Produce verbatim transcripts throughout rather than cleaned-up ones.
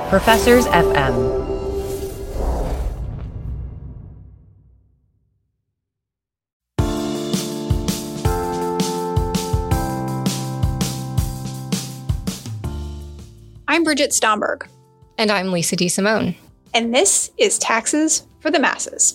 Professors F M. I'm Bridget Stomberg. And I'm Lisa DeSimone. And this is Taxes for the Masses.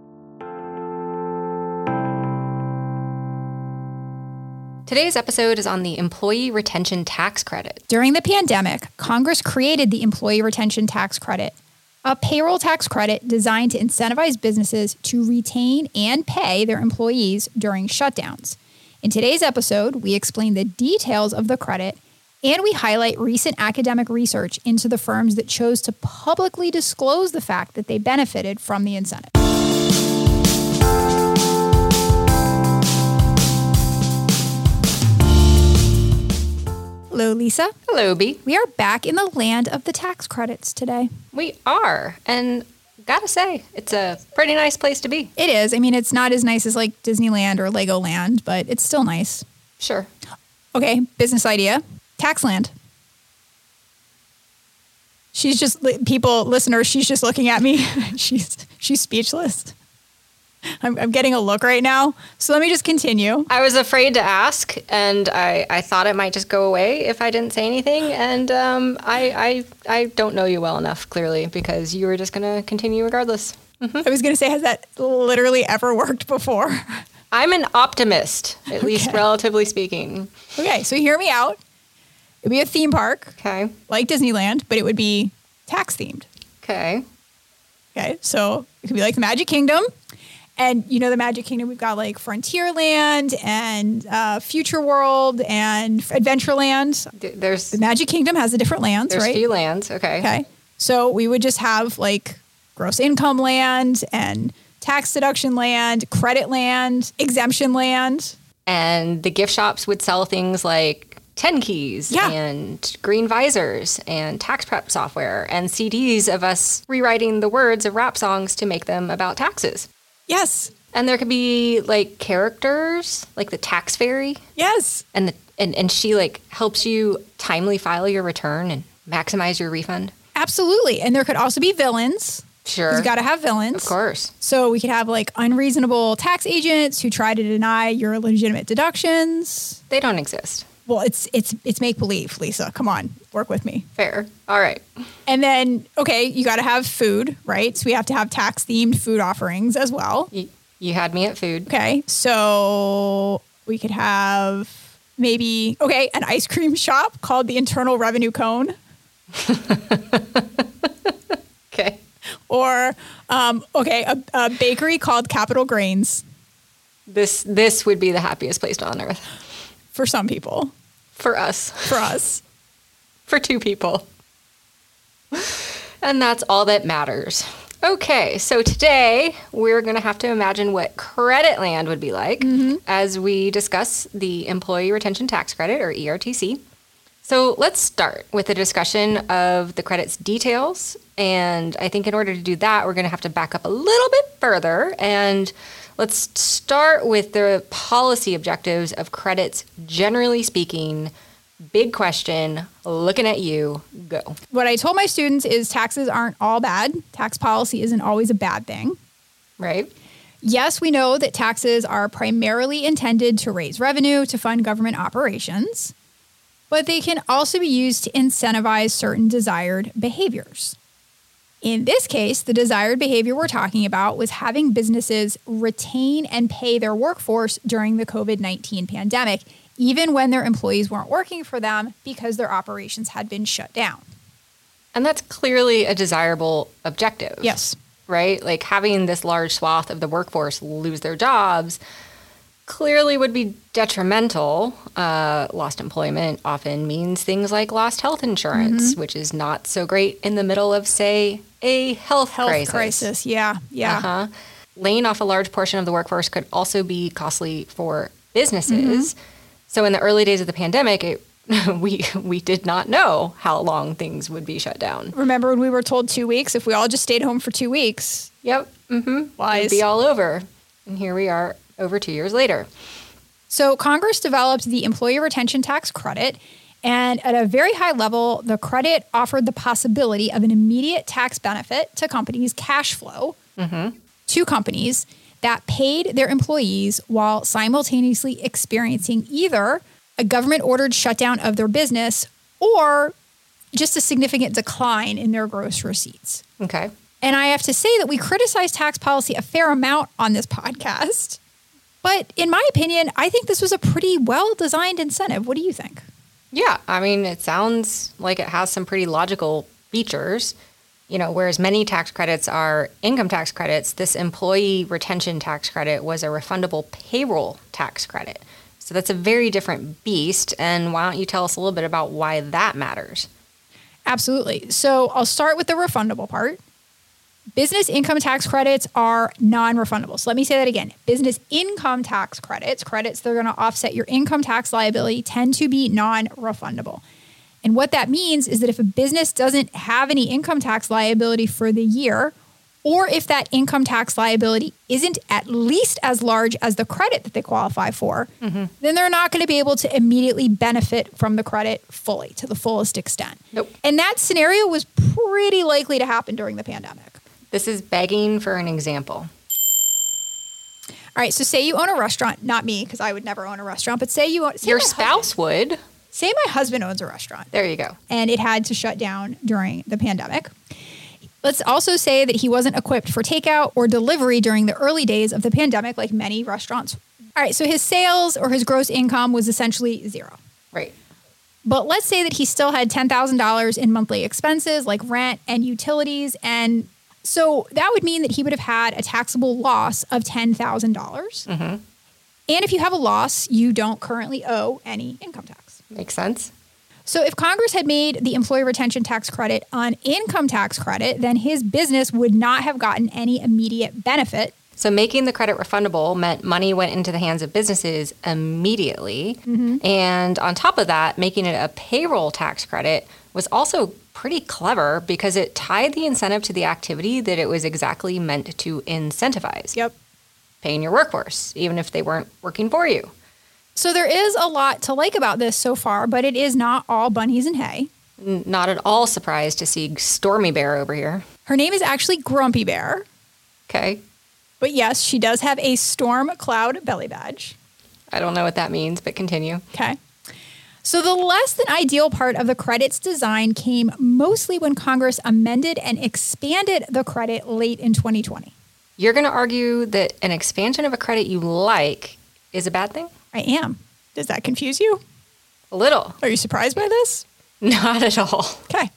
Today's episode is on the Employee Retention Tax Credit. During the pandemic, Congress created the Employee Retention Tax Credit, a payroll tax credit designed to incentivize businesses to retain and pay their employees during shutdowns. In today's episode, we explain the details of the credit, and we highlight recent academic research into the firms that chose to publicly disclose the fact that they benefited from the incentive. Hello, Lisa. Hello, B. We are back in the land of the tax credits today. We are. And gotta say, it's a pretty nice place to be. It is. I mean, it's not as nice as like Disneyland or Legoland, but it's still nice. Sure. Okay, business idea. Taxland. She's just, people, listeners, she's just looking at me. she's she's speechless. I'm, I'm getting a look right now. So let me just continue. I was afraid to ask, and I, I thought it might just go away if I didn't say anything. And um, I, I I don't know you well enough, clearly, because you were just going to continue regardless. Mm-hmm. I was going to say, has that literally ever worked before? I'm an optimist, at Okay. least relatively speaking. Okay, so hear me out. It'd be a theme park, Okay. like Disneyland, but it would be tax themed. Okay. Okay, so it could be like the Magic Kingdom. And you know, the Magic Kingdom, we've got like Frontierland and uh, Future World and Adventureland. There's The Magic Kingdom has the different lands, there's right? few lands. Okay. Okay. So we would just have like gross income land and tax deduction land, credit land, exemption land. And the gift shops would sell things like ten keys Yeah. and green visors and tax prep software and C Ds of us rewriting the words of rap songs to make them about taxes. Yes. And there could be like characters, like the tax fairy, Yes. and the and, and she like helps you timely file your return and maximize your refund. Absolutely. And there could also be villains. Sure. You got to have villains. Of course. So we could have like unreasonable tax agents who try to deny your legitimate deductions. They don't exist. Well, it's it's it's make believe, Lisa. Come on, work with me. Fair. All right. And then, okay, you got to have food, right? So we have to have tax themed food offerings as well. You, you had me at food. Okay, so we could have maybe okay an ice cream shop called the Internal Revenue Cone, Okay. or um, okay a, a bakery called Capital Grains This this would be the happiest place on earth for some people. for us. For us. For two people. And that's all that matters. Okay, so today we're going to have to imagine what credit land would be like mm-hmm. as we discuss the Employee Retention Tax Credit, or E R T C. So let's start with a discussion of the credit's details. And I think in order to do that, we're going to have to back up a little bit further. And let's start with the policy objectives of credits, generally speaking. Big question, looking at you, go. What I told my students is taxes aren't all bad. Tax policy isn't always a bad thing. Right? Yes, we know that taxes are primarily intended to raise revenue to fund government operations, but they can also be used to incentivize certain desired behaviors. In this case, the desired behavior we're talking about was having businesses retain and pay their workforce during the covid nineteen pandemic, even when their employees weren't working for them because their operations had been shut down. And that's clearly a desirable objective. Yes. Right? Like having this large swath of the workforce lose their jobs clearly would be detrimental. Uh, lost employment often means things like lost health insurance, mm-hmm. which is not so great in the middle of, say, a health, health crisis. crisis. Yeah, yeah. Uh-huh. Laying off a large portion of the workforce could also be costly for businesses. Mm-hmm. So in the early days of the pandemic, it, we we did not know how long things would be shut down. Remember when we were told two weeks? If we all just stayed home for two weeks. Yep. Mm-hmm. Wise. It'd be all over. And here we are over two years later. So Congress developed the Employee Retention Tax Credit, And at a very high level, the credit offered the possibility of an immediate tax benefit to companies' cash flow mm-hmm. to companies that paid their employees while simultaneously experiencing either a government-ordered shutdown of their business or just a significant decline in their gross receipts. Okay. And I have to say that we criticize tax policy a fair amount on this podcast. But in my opinion, I think this was a pretty well-designed incentive. What do you think? Yeah, I mean, it sounds like it has some pretty logical features. You know, whereas many tax credits are income tax credits, this employee retention tax credit was a refundable payroll tax credit. So that's a very different beast. And why don't you tell us a little bit about why that matters? Absolutely. So I'll start with the refundable part. Business income tax credits are non-refundable. So let me say that again. Business income tax credits, credits that are going to offset your income tax liability, tend to be non-refundable. And what that means is that if a business doesn't have any income tax liability for the year, or if that income tax liability isn't at least as large as the credit that they qualify for, mm-hmm. then they're not going to be able to immediately benefit from the credit fully, to the fullest extent. Nope. And that scenario was pretty likely to happen during the pandemic. This is begging for an example. All right, so say you own a restaurant, not me, because I would never own a restaurant, but say you own... Say Your spouse husband, would. Say my husband owns a restaurant. There you go. And it had to shut down during the pandemic. Let's also say that he wasn't equipped for takeout or delivery during the early days of the pandemic, like many restaurants. All right, so his sales or his gross income was essentially zero. Right. But let's say that he still had ten thousand dollars in monthly expenses like rent and utilities. And so that would mean that he would have had a taxable loss of ten thousand dollars. Mm-hmm. And if you have a loss, you don't currently owe any income tax. Makes sense. So if Congress had made the employee retention tax credit an income tax credit, then his business would not have gotten any immediate benefit. So making the credit refundable meant money went into the hands of businesses immediately. Mm-hmm. And on top of that, making it a payroll tax credit was also pretty clever because it tied the incentive to the activity that it was exactly meant to incentivize. Yep. Paying your workforce, even if they weren't working for you. So there is a lot to like about this so far, but it is not all bunnies and hay. N- not at all surprised to see Stormy Bear over here. Her name is actually Grumpy Bear. Okay. But yes, she does have a storm cloud belly badge. I don't know what that means, but continue. Okay. So the less than ideal part of the credit's design came mostly when Congress amended and expanded the credit late in twenty twenty. You're going to argue that an expansion of a credit you like is a bad thing? I am. Does that confuse you? A little. Are you surprised by this? Not at all. Okay.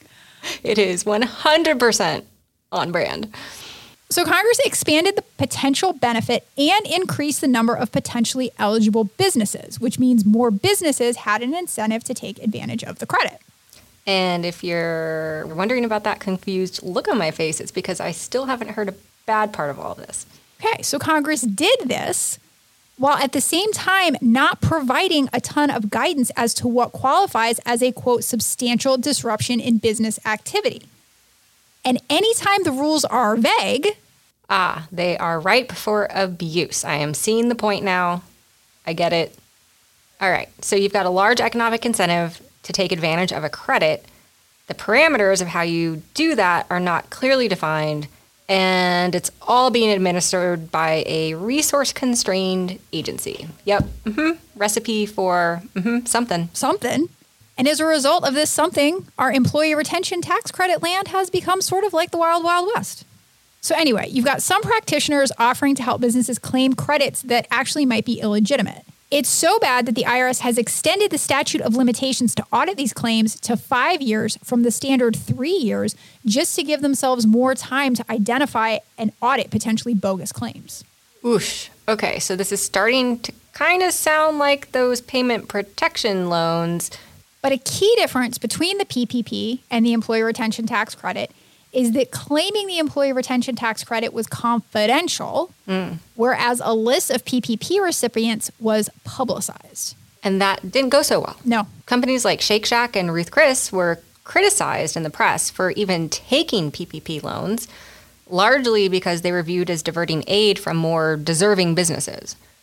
It is one hundred percent on brand. So Congress expanded the potential benefit and increased the number of potentially eligible businesses, which means more businesses had an incentive to take advantage of the credit. And if you're wondering about that confused look on my face, it's because I still haven't heard a bad part of all of this. Okay, so Congress did this while at the same time not providing a ton of guidance as to what qualifies as a, quote, substantial disruption in business activity. And anytime the rules are vague... Ah, they are ripe for abuse. I am seeing the point now. I get it. All right, so you've got a large economic incentive to take advantage of a credit. The parameters of how you do that are not clearly defined, and it's all being administered by a resource-constrained agency. Yep, mm-hmm. Recipe for mm-hmm, something. Something. And as a result of this something, our employee retention tax credit land has become sort of like the Wild Wild West. So anyway, you've got some practitioners offering to help businesses claim credits that actually might be illegitimate. It's so bad that the I R S has extended the statute of limitations to audit these claims to five years from the standard three years, just to give themselves more time to identify and audit potentially bogus claims. Oosh. Okay, so this is starting to kind of sound like those payment protection loans. But a key difference between the P P P and the employee retention tax credit is that claiming the employee retention tax credit was confidential, mm. whereas a list of P P P recipients was publicized. And that didn't go so well. No. Companies like Shake Shack and Ruth Chris were criticized in the press for even taking P P P loans, largely because they were viewed as diverting aid from more deserving businesses.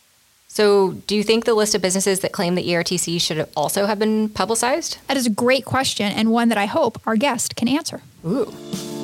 So do you think the list of businesses that claim the E R T C should also have been publicized? That is a great question, and one that I hope our guest can answer. Ooh.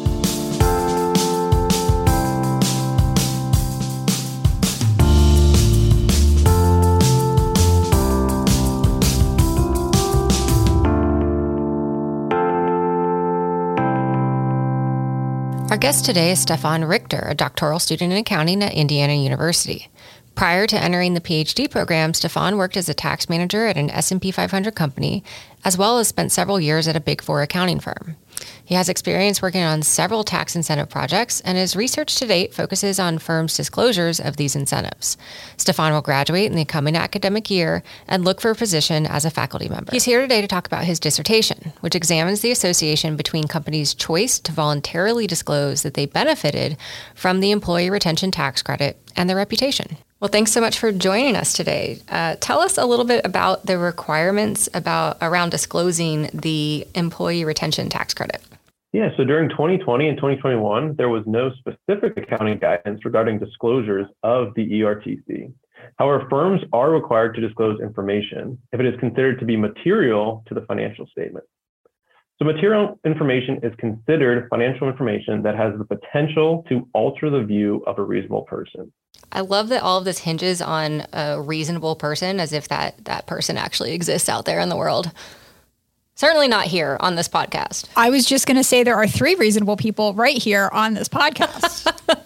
Our guest today is Stefan Richter, a doctoral student in accounting at Indiana University. Prior to entering the PhD program, Stefan worked as a tax manager at an S and P five hundred company, as well as spent several years at a Big Four accounting firm. He has experience working on several tax incentive projects, and his research to date focuses on firms' disclosures of these incentives. Stefan will graduate in the coming academic year and look for a position as a faculty member. He's here today to talk about his dissertation, which examines the association between companies' choice to voluntarily disclose that they benefited from the Employee Retention Tax Credit and their reputation. Well, thanks so much for joining us today. Uh, tell us a little bit about the requirements about around disclosing the Employee Retention Tax Credit. Yeah, so during twenty twenty and twenty twenty-one, there was no specific accounting guidance regarding disclosures of the E R T C. However, firms are required to disclose information if it is considered to be material to the financial statement. So material information is considered financial information that has the potential to alter the view of a reasonable person. I love that all of this hinges on a reasonable person, as if that, that person actually exists out there in the world. Certainly not here on this podcast. I was just going to say there are three reasonable people right here on this podcast.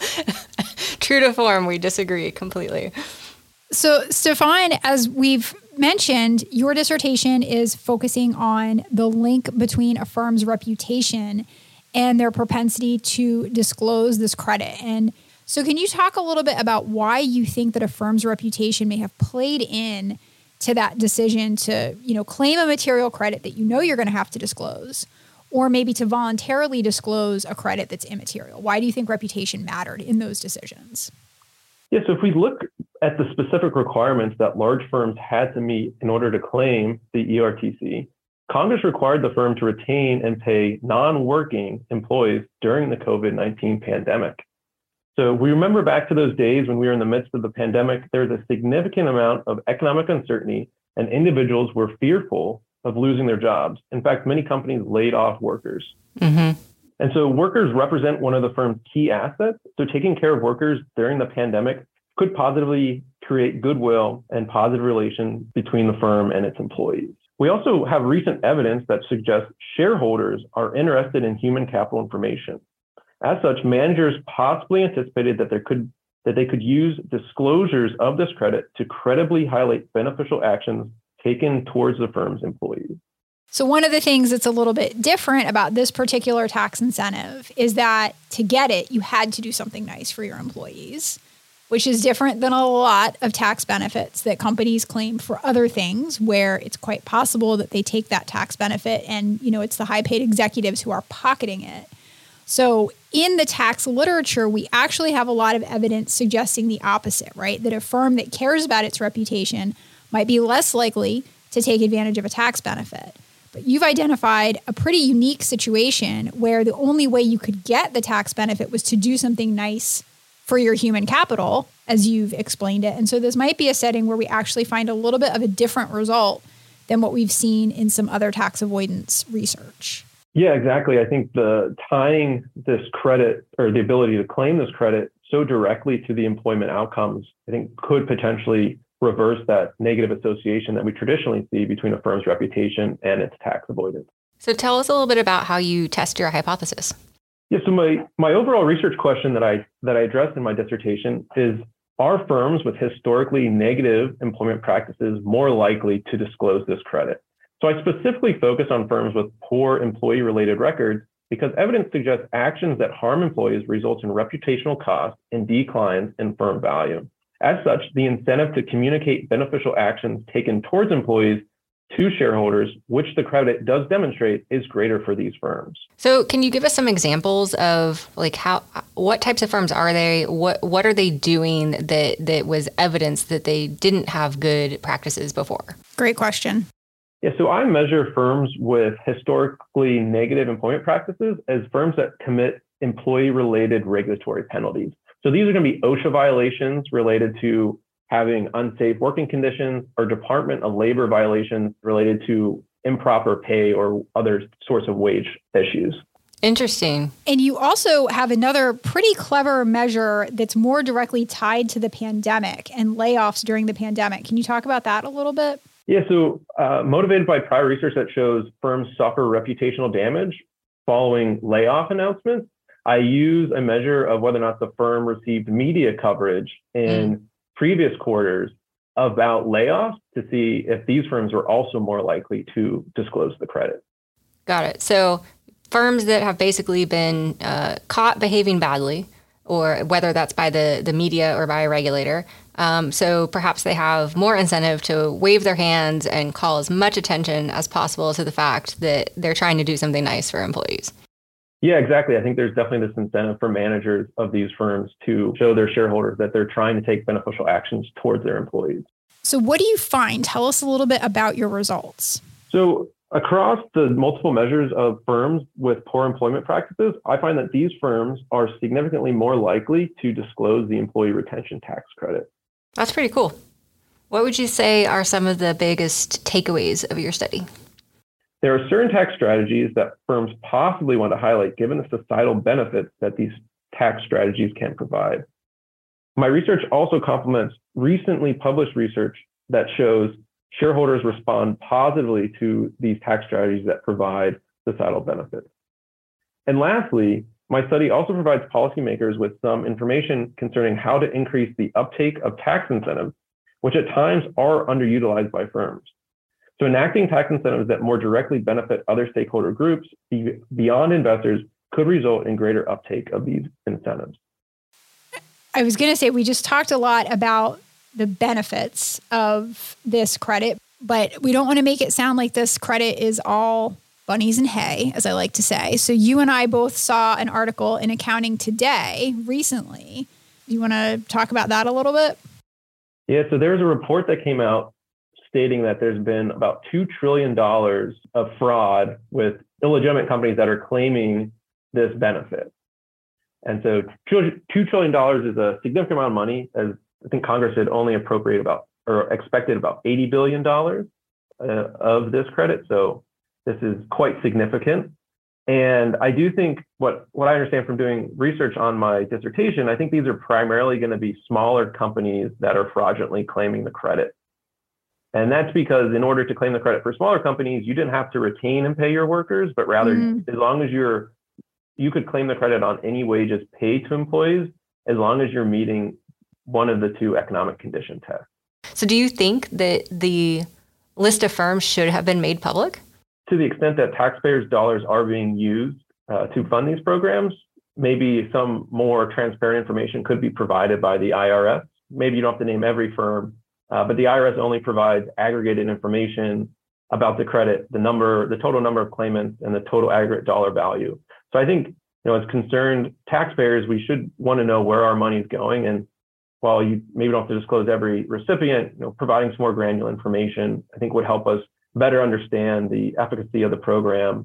True to form, we disagree completely. So, Stefan, as we've mentioned, your dissertation is focusing on the link between a firm's reputation and their propensity to disclose this credit. And so can you talk a little bit about why you think that a firm's reputation may have played in to that decision to, you know, claim a material credit that you know you're going to have to disclose, or maybe to voluntarily disclose a credit that's immaterial? Why do you think reputation mattered in those decisions? Yeah, so if we look at the specific requirements that large firms had to meet in order to claim the E R T C, Congress required the firm to retain and pay non-working employees during the COVID nineteen pandemic. So we remember back to those days when we were in the midst of the pandemic, there was a significant amount of economic uncertainty and individuals were fearful of losing their jobs. In fact, many companies laid off workers. Mm-hmm. And so workers represent one of the firm's key assets. So taking care of workers during the pandemic could positively create goodwill and positive relations between the firm and its employees. We also have recent evidence that suggests shareholders are interested in human capital information. As such, managers possibly anticipated that there could that they could use disclosures of this credit to credibly highlight beneficial actions taken towards the firm's employees. So one of the things that's a little bit different about this particular tax incentive is that to get it, you had to do something nice for your employees, which is different than a lot of tax benefits that companies claim for other things, where it's quite possible that they take that tax benefit and, you know, it's the high-paid executives who are pocketing it. So in the tax literature, we actually have a lot of evidence suggesting the opposite, right? That a firm that cares about its reputation might be less likely to take advantage of a tax benefit. But you've identified a pretty unique situation where the only way you could get the tax benefit was to do something nice for your human capital, as you've explained it. And so this might be a setting where we actually find a little bit of a different result than what we've seen in some other tax avoidance research. Yeah, exactly. I think the tying this credit or the ability to claim this credit so directly to the employment outcomes, I think could potentially reverse that negative association that we traditionally see between a firm's reputation and its tax avoidance. So tell us a little bit about how you test your hypothesis. Yeah, so my, my overall research question that I that I addressed in my dissertation is, are firms with historically negative employment practices more likely to disclose this credit? So I specifically focus on firms with poor employee-related records because evidence suggests actions that harm employees result in reputational costs and declines in firm value. As such, the incentive to communicate beneficial actions taken towards employees to shareholders, which the credit does demonstrate, is greater for these firms. So can you give us some examples of like how, what types of firms are they? What what are they doing that that was evidence that they didn't have good practices before? Great question. Yeah, so I measure firms with historically negative employment practices as firms that commit employee-related regulatory penalties. So these are going to be OSHA violations related to having unsafe working conditions, or Department of Labor violations related to improper pay or other sorts of wage issues. Interesting. And you also have another pretty clever measure that's more directly tied to the pandemic and layoffs during the pandemic. Can you talk about that a little bit? Yeah, so uh, motivated by prior research that shows firms suffer reputational damage following layoff announcements, I use a measure of whether or not the firm received media coverage in mm. previous quarters about layoffs to see if these firms were also more likely to disclose the credit. Got it. So firms that have basically been uh, caught behaving badly, or whether that's by the, the media or by a regulator, um, so perhaps they have more incentive to wave their hands and call as much attention as possible to the fact that they're trying to do something nice for employees. Yeah, exactly. I think there's definitely this incentive for managers of these firms to show their shareholders that they're trying to take beneficial actions towards their employees. So what do you find? Tell us a little bit about your results. So across the multiple measures of firms with poor employment practices, I find that these firms are significantly more likely to disclose the employee retention tax credit. That's pretty cool. What would you say are some of the biggest takeaways of your study? There are certain tax strategies that firms possibly want to highlight given the societal benefits that these tax strategies can provide. My research also complements recently published research that shows shareholders respond positively to these tax strategies that provide societal benefits. And lastly, my study also provides policymakers with some information concerning how to increase the uptake of tax incentives, which at times are underutilized by firms. So enacting tax incentives that more directly benefit other stakeholder groups beyond investors could result in greater uptake of these incentives. I was going to say, we just talked a lot about the benefits of this credit, but we don't want to make it sound like this credit is all bunnies and hay, as I like to say. So you and I both saw an article in Accounting Today recently. Do you want to talk about that a little bit? Yeah, so there's a report that came out stating that there's been about two trillion dollars of fraud with illegitimate companies that are claiming this benefit. And so two trillion dollars is a significant amount of money, as I think Congress had only appropriated about or expected about eighty billion dollars uh, of this credit. So this is quite significant. And I do think what, what I understand from doing research on my dissertation, I think these are primarily going to be smaller companies that are fraudulently claiming the credit. And that's because in order to claim the credit for smaller companies, you didn't have to retain and pay your workers, but rather mm. as long as you're, you could claim the credit on any wages paid to employees, as long as you're meeting one of the two economic condition tests. So do you think that the list of firms should have been made public? To the extent that taxpayers' dollars are being used uh, to fund these programs, maybe some more transparent information could be provided by the I R S. Maybe you don't have to name every firm, uh, but the I R S only provides aggregated information about the credit, the number, the total number of claimants, and the total aggregate dollar value. So I think, you know, as concerned taxpayers, we should want to know where our money is going. And while you maybe don't have to disclose every recipient, you know, providing some more granular information, I think would help us better understand the efficacy of the program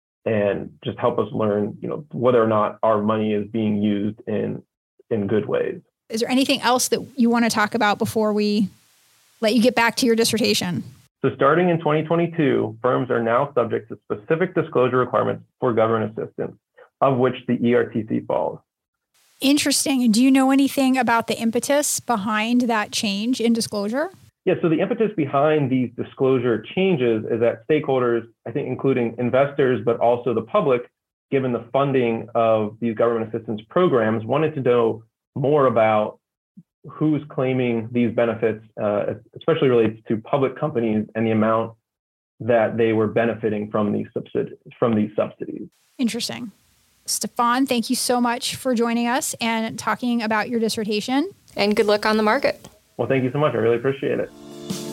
and just help us learn, you know, whether or not our money is being used in in good ways. Is there anything else that you want to talk about before we let you get back to your dissertation? So starting in twenty twenty-two, firms are now subject to specific disclosure requirements for government assistance, of which the E R T C falls. Interesting. Do you know anything about the impetus behind that change in disclosure? Yeah, so the impetus behind these disclosure changes is that stakeholders, I think including investors, but also the public, given the funding of these government assistance programs, wanted to know more about who's claiming these benefits, uh, especially related to public companies and the amount that they were benefiting from these subsidi- from these subsidies. Interesting. Stefan, thank you so much for joining us and talking about your dissertation. And good luck on the market. Well, thank you so much. I really appreciate it.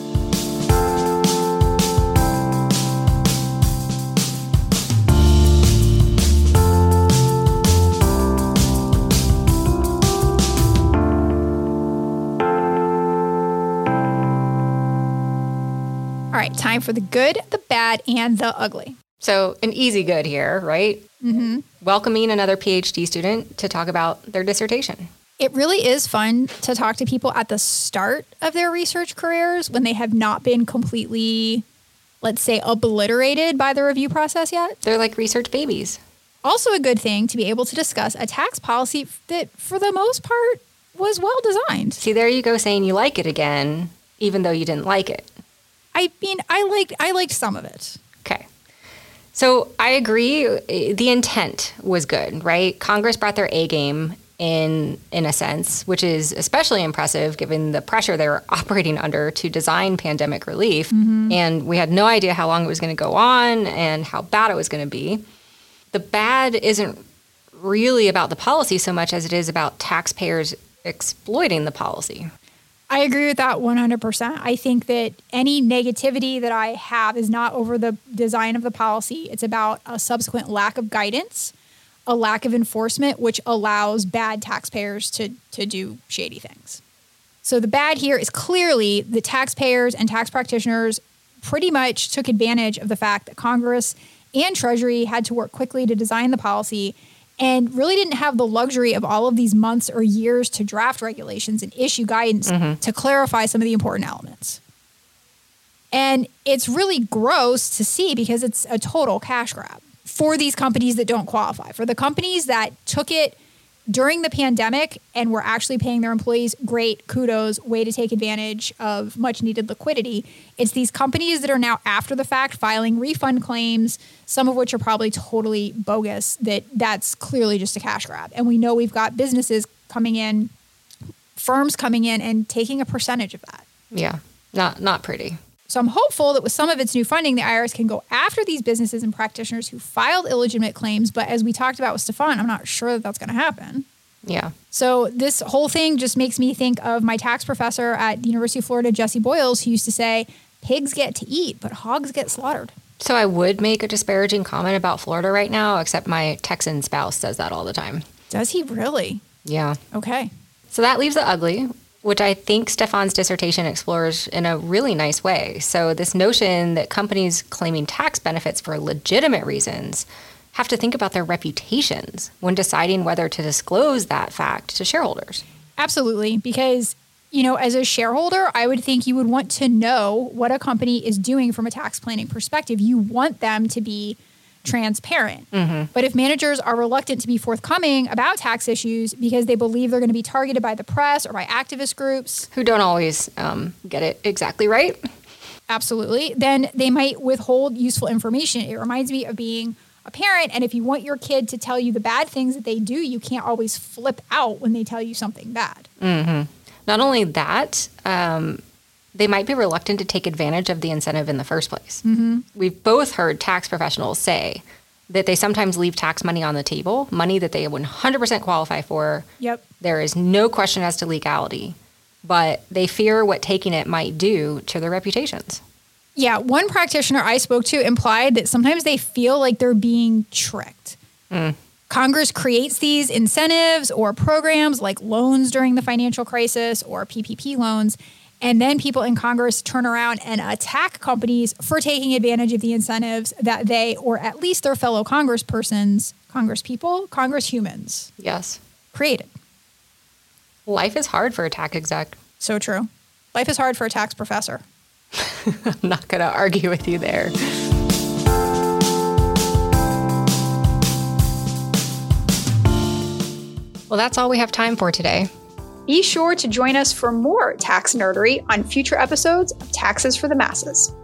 All right, time for the good, the bad, and the ugly. So an easy good here, right? Mm-hmm. Welcoming another PhD student to talk about their dissertation. It really is fun to talk to people at the start of their research careers when they have not been completely, let's say, obliterated by the review process yet. They're like research babies. Also a good thing to be able to discuss a tax policy that, for the most part, was well designed. See, there you go saying you like it again, even though you didn't like it. I mean, I liked, I liked some of it. Okay. So I agree. The intent was good, right? Congress brought their A game in, in a sense, which is especially impressive given the pressure they were operating under to design pandemic relief. Mm-hmm. And we had no idea how long it was going to go on and how bad it was going to be. The bad isn't really about the policy so much as it is about taxpayers exploiting the policy. I agree with that one hundred percent. I think that any negativity that I have is not over the design of the policy. It's about a subsequent lack of guidance, a lack of enforcement, which allows bad taxpayers to, to do shady things. So the bad here is clearly the taxpayers and tax practitioners pretty much took advantage of the fact that Congress and Treasury had to work quickly to design the policy and really didn't have the luxury of all of these months or years to draft regulations and issue guidance mm-hmm. to clarify some of the important elements. And it's really gross to see because it's a total cash grab for these companies that don't qualify. For the companies that took it during the pandemic and were actually paying their employees, great, kudos, way to take advantage of much needed liquidity. It's these companies that are now after the fact filing refund claims, some of which are probably totally bogus, that that's clearly just a cash grab. And we know we've got businesses coming in, firms coming in and taking a percentage of that. Yeah, not not pretty. So I'm hopeful that with some of its new funding, the I R S can go after these businesses and practitioners who filed illegitimate claims. But as we talked about with Stefan, I'm not sure that that's going to happen. Yeah. So this whole thing just makes me think of my tax professor at the University of Florida, Jesse Boyles, who used to say, pigs get to eat, but hogs get slaughtered. So I would make a disparaging comment about Florida right now, except my Texan spouse says that all the time. Does he really? Yeah. Okay. So that leaves the ugly, which I think Stefan's dissertation explores in a really nice way. So this notion that companies claiming tax benefits for legitimate reasons have to think about their reputations when deciding whether to disclose that fact to shareholders. Absolutely, because, you know, as a shareholder, I would think you would want to know what a company is doing from a tax planning perspective. You want them to be transparent. Mm-hmm. But if managers are reluctant to be forthcoming about tax issues because they believe they're going to be targeted by the press or by activist groups who don't always um, get it exactly right, absolutely, then they might withhold useful information. It reminds me of being a parent, and if you want your kid to tell you the bad things that they do, you can't always flip out when they tell you something bad. Mm-hmm. Not only that, um, they might be reluctant to take advantage of the incentive in the first place. Mm-hmm. We've both heard tax professionals say that they sometimes leave tax money on the table, money that they one hundred percent qualify for. Yep. There is no question as to legality, but they fear what taking it might do to their reputations. Yeah, one practitioner I spoke to implied that sometimes they feel like they're being tricked. Mm. Congress creates these incentives or programs like loans during the financial crisis or P P P loans, and then people in Congress turn around and attack companies for taking advantage of the incentives that they, or at least their fellow congresspersons, congresspeople, congress-humans, yes, created. Life is hard for a tax exec. So true. Life is hard for a tax professor. I'm not going to argue with you there. Well, that's all we have time for today. Be sure to join us for more tax nerdery on future episodes of Taxes for the Masses.